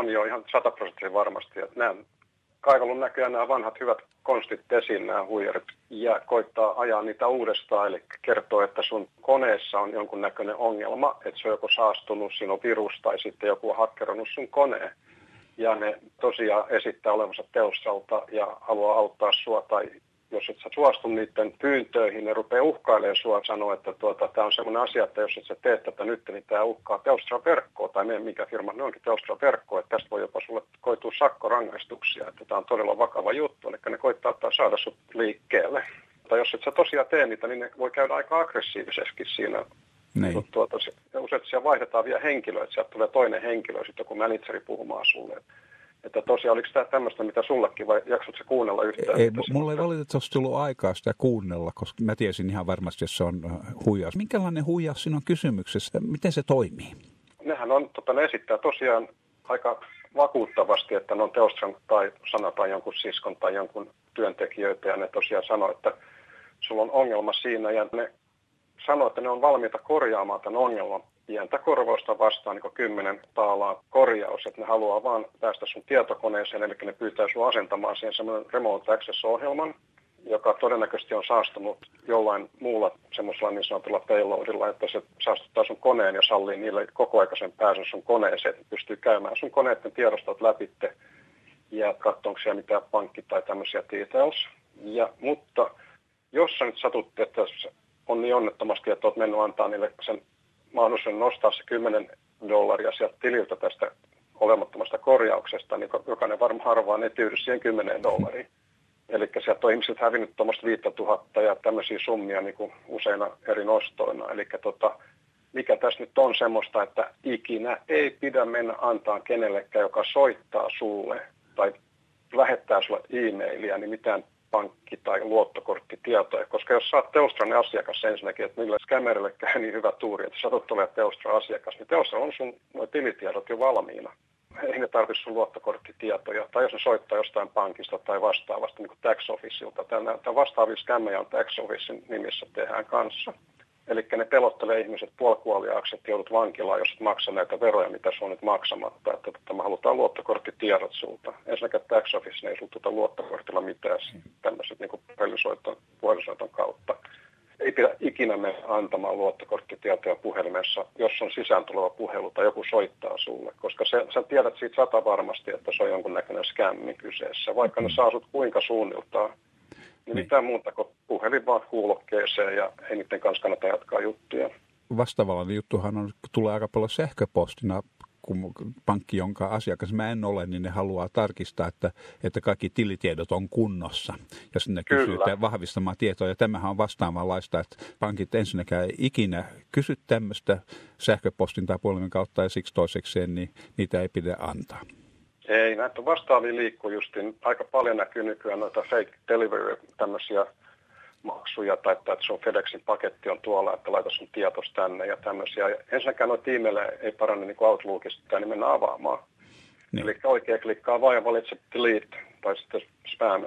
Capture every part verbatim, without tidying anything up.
jo ihan sataprosenttisesti varmasti, että nämä kaivellut näköjään nämä vanhat hyvät konstit esiin, nämä huijarit, ja koittaa ajaa niitä uudestaan, eli kertoo, että sun koneessa on jonkunnäköinen ongelma, että se on joko saastunut, siinä on virus tai sitten joku on hakkerannut sun koneen. Ja ne tosiaan esittää olevansa Telstralta ja haluaa auttaa sua, tai jos et sä suostu niiden pyyntöihin, ne rupeaa uhkailemaan sua, sanoa, että tuota, tämä on semmoinen asia, että jos et sä teet tätä nyt, niin tämä uhkaa Telstra-verkkoa, tai meidän mikä firma, ne onkin Telstra-verkkoa, että tästä voi jopa sulle koitua sakkorangaistuksia, että tämä on todella vakava juttu, eli ne koittaa saada sut liikkeelle. Tai jos et sä tosiaan tee niitä, niin ne voi käydä aika aggressiivisesti siinä. Niin. Tuota, usein siellä vaihdetaan vielä henkilöä, että sieltä tulee toinen henkilö, sitten joku manageri puhumaan sulle. Että tosiaan, oliko tämä tämmöistä, mitä sullekin, vai jaksot se kuunnella yhtään? Ei, mulla ei valitettavasti tullut aikaa sitä kuunnella, koska mä tiesin ihan varmasti, että se on huijaus. Minkälainen huijaus siinä on kysymyksessä? Miten se toimii? Nehän on, tota, ne esittää tosiaan aika vakuuttavasti, että ne on Telstran tai sanotaan jonkun siskon tai jonkun työntekijöitä, ja ne tosiaan sanoo, että sulla on ongelma siinä, ja ne sanoo, että ne on valmiita korjaamaan tämän ongelman. Pientä korvausta vastaan niin kymmenen taalaa korjaus, että ne haluaa vaan päästä sun tietokoneeseen, eli ne pyytää sun asentamaan siihen semmoinen remote access-ohjelman, joka todennäköisesti on saastunut jollain muulla semmoisella niin sanotulla payloadilla, että se saastuttaa sun koneen ja sallii niille kokoaikaisen pääsyn sun koneeseen, että pystyy käymään sun koneiden tiedostot läpitte ja katsoa, onko siellä mitään pankki- tai tämmöisiä details. Ja, mutta jos sä nyt satut, että on niin onnettomasti, että oot mennyt antaa niille sen mahdollisuuden nostaa se kymmenen dollaria sieltä tililtä tästä olemattomasta korjauksesta, niin jokainen varmaan harvaan ei tyydy siihen kymmeneen dollariin. Eli sieltä on ihmiset hävinnyt tuommoista viisituhatta ja tämmöisiä summia niin kuin useina eri nostoina. Eli tota, mikä tässä nyt on semmoista, että ikinä ei pidä mennä antaa kenellekään, joka soittaa sulle tai lähettää sulle e-mailia, niin mitään pankki- tai luottokorttitietoja, koska jos sä oot Telstran asiakas ensinnäkin, että niillä skämerille käy niin hyvä tuuri, että sä tulet olemaan Telstran asiakas, niin Telstra on sun tilitiedot jo valmiina. Ei ne tarvitse sun luottokorttitietoja, tai jos ne soittaa jostain pankista tai vastaavasta, niin kuin tax officeilta. Tämä vastaavia skämmejä on tax officein nimissä tehdään kanssa. Eli ne pelottelee ihmiset puolikuoliaaksi, että joudut vankilaan, jos et maksa näitä veroja, mitä sun on nyt maksamatta. Että, että me halutaan luottokorttitiedot sulta. Ensinnäkin tax office ei sulta tuota luottokortilla mitään tämmöiset niin kuin puhelinsoiton, puhelinsoiton kautta. Ei pidä ikinä mennä antamaan luottokorttitietoja puhelimessa, jos on sisään tuleva puhelu tai joku soittaa sulle. Koska se, sä tiedät siitä sata varmasti, että se on jonkunnäköinen skämmi kyseessä. Vaikka ne saa sut kuinka suunniltaan. Niin mitään muuta kuin puhelin vaan kuulokkeeseen ja ei niiden kanssa kannata jatkaa juttuja. Vastaavallinen juttuhan on, tulee aika paljon sähköpostina, kun pankki, jonka asiakas mä en ole, niin ne haluaa tarkistaa, että, että kaikki tilitiedot on kunnossa. Ja sinne kysytään vahvistamaan tietoa. Ja tämähän on vastaavanlaista, että pankit ensinnäkään ei ikinä kysy tämmöistä sähköpostin tai puhelimen kautta ja siksi toisekseen, niin niitä ei pidä antaa. Ei, näitä vastaavia liikkuu justiin. Aika paljon näkyy nykyään noita fake delivery, tämmöisiä maksuja, tai että sun FedExin paketti on tuolla, että laita sun tietos tänne ja tämmöisiä. Ja ensinnäkään noita e-maileja ei parane niin kuin Outlookista, niin mennä avaamaan. Niin. Eli oikein klikkaa vaan ja valitse delete tai sitten spam.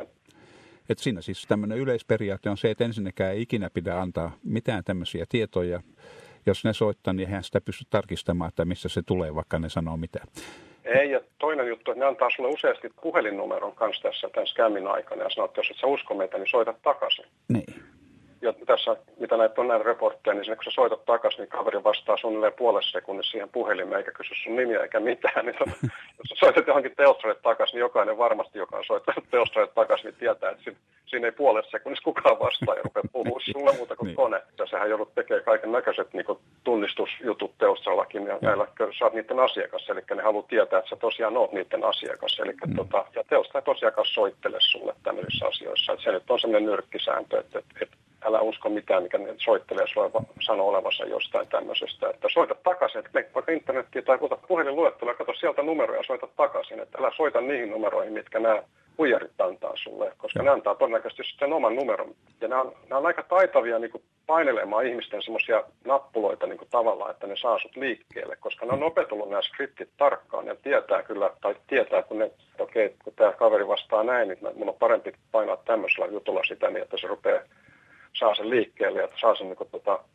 Et siinä siis tämmöinen yleisperiaate on se, että ensinnäkään ei ikinä pidä antaa mitään tämmöisiä tietoja. Jos ne soittaa, niin eihän sitä pysty tarkistamaan, että missä se tulee, vaikka ne sanoo mitään. Ei, ja toinen juttu, että ne antaa sulle useasti puhelinnumeron kanssa tässä tämän skämmin aikana ja sanoo, että jos et sä usko meitä, niin soita takaisin. Niin. Ja tässä, mitä näitä on näitä reportteja, niin kun sä soitat takaisin, niin kaveri vastaa suunnilleen puolessa sekunnissa siihen puhelimeen, eikä kysy sun nimiä eikä mitään. Niin jos sä soitat johonkin Telstralle takaisin, niin jokainen varmasti, joka on soittanut Telstralle takaisin, niin tietää, että siinä, siinä ei puolessa sekunnissa kukaan vastaa ja rupeaa puhua sulle muuta kuin niin. Kone. Ja sehän joudut tekemään kaiken näköiset niin tunnistusjutut Telstrallakin, ja näillä sä oot niiden asiakas, eli ne haluaa tietää, että sä tosiaan oot niiden asiakas. Eli, mm. tota, ja Telstra ei tosiaan soittele sulle tämmöisissä asioissa. Että se nyt on semmoinen nyrkkisääntö, että, että, että älä usko mitään, mikä ne soittelee sulle sanoo olevansa jostain tämmöisestä. Että soita takaisin, että mene vaikka internettiin tai ota puhelinluettelua ja katso sieltä numeroja ja soita takaisin. Että älä soita niihin numeroihin, mitkä nämä huijarit antaa sulle, koska ja. Ne antaa todennäköisesti sitten oman numeron. Ja nämä on, nämä on aika taitavia niin kuin painelemaan ihmisten semmoisia nappuloita niin kuin tavallaan, että ne saa sut liikkeelle, koska ne on opetellut nämä skriptit tarkkaan ja tietää kyllä, tai tietää, kun ne, okei, okay, kun tämä kaveri vastaa näin, niin mun on parempi painaa tämmöisellä jutulla sitä niin, että se rupeaa saa sen liikkeelle ja saa sen niin kuin, tota,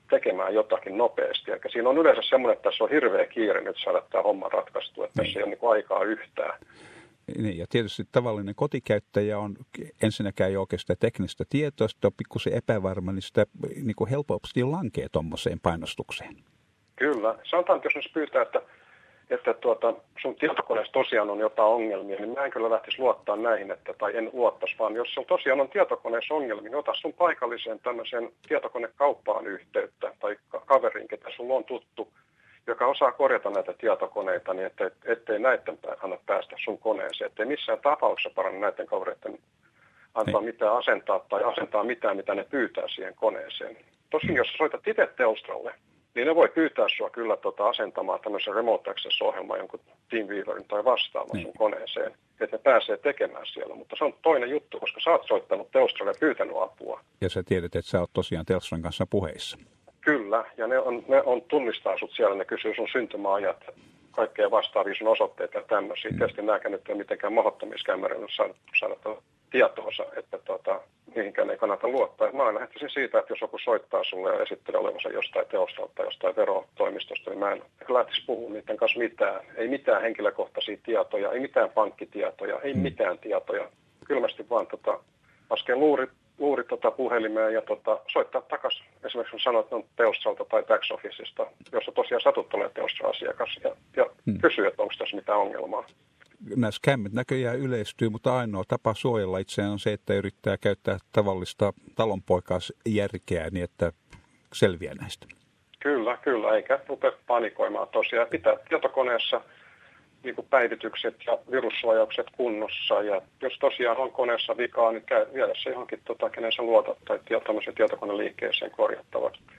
tekemään jotakin nopeasti. Eli siinä on yleensä semmoinen, että tässä on hirveä kiire nyt saada tämä homma ratkaistua, että niin. Tässä ei ole niin aikaa yhtään. Niin, ja tietysti tavallinen kotikäyttäjä on ensinnäkään ei oikeastaan teknistä tietoa, sitten on pikkusen epävarma, niin sitä niin kuin helposti lankee tuommoiseen painostukseen. Kyllä. Sanotaan, että jos nyt pyytää, että, että tuota, sun tietokoneessa tosiaan on jotain ongelmia, niin mä en kyllä lähtisi luottaa näihin, että, tai en luottaisi, vaan jos sulla tosiaan on tietokoneessa ongelmia, niin ota sun paikalliseen tämmöiseen tietokonekauppaan yhteyttä tai kaveriin, ketä sulla on tuttu, joka osaa korjata näitä tietokoneita, niin että, ettei näiden anna päästä sun koneeseen, ettei missään tapauksessa paranna näiden kavereiden antaa niin. mitään asentaa tai asentaa mitään, mitä ne pyytää siihen koneeseen. Tosin jos soitat itse Telstralle, niin ne voi pyytää sua kyllä tota asentamaan tämmöisen remote access-ohjelman, jonkun TeamViewerin tai vastaavan niin. sun koneeseen, että ne pääsee tekemään siellä. Mutta se on toinen juttu, koska sä oot soittanut Telstralle ja pyytänyt apua. Ja sä tiedät, että sä oot tosiaan Telstran kanssa puheissa. Kyllä, ja ne on, ne on tunnistaa sut siellä, ne kysyy sun syntymäajat, kaikkea vastaavia sun osoitteita ja tämmöisiä. Mm. Tietysti nääkään nyt ei ole mitenkään mahdottomieskämärillä saada, saada tietoonsa, että tota, mihinkään ei kannata luottaa. Mä aina lähtisin siitä, että jos joku soittaa sulle ja esittelee olevansa jostain teosta tai jostain verotoimistosta, niin mä en lähtisi puhumaan niiden kanssa mitään. Ei mitään henkilökohtaisia tietoja, ei mitään pankkitietoja, ei mm. mitään tietoja. Kylmästi vaan tota, laskee luurit. luuri tota puhelimeen ja tota, soittaa takaisin. Esimerkiksi kun sanoit, että on Telstralta tai Tax Officeista, jossa tosiaan satut olemaan Telstra-asiakas ja, ja hmm. kysyy, että onko tässä mitään ongelmaa. Nämä skämmit näköjään yleistyy, mutta ainoa tapa suojella itseään on se, että yrittää käyttää tavallista talonpoikaisjärkeä niin, että selviää näistä. Kyllä, kyllä, eikä rupea panikoimaan tosiaan. Pitää tietokoneessa niin kuin päivitykset ja virussuojaukset kunnossa. Ja jos tosiaan on koneessa vikaa, niin käy viedä se johonkin, tota, kenen sä luotat tai tämmöiseen tietokoneliikkeeseen korjattavaksi.